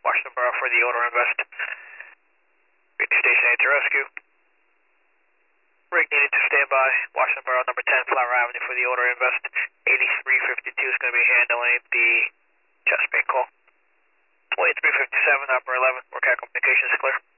Washington Borough for the Order Invest. Station 8 to rescue. Rig needed to stand by. Washington Borough, number 10, Flower Avenue for the Order Invest. 8352 is going to be handling the Chesapeake call. 2357, upper 11, Work out communications clear.